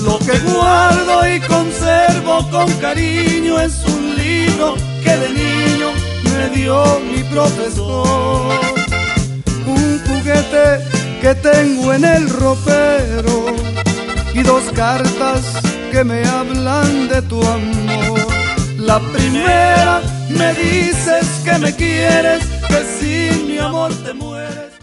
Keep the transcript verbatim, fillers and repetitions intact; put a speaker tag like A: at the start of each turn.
A: Lo que guardo y conservo con cariño es un libro que de niño me dio mi profesor. Un juguete que tengo en el ropero y dos cartas que me hablan de tu amor. La primera me dices que me quieres, que sin mi amor te mueres.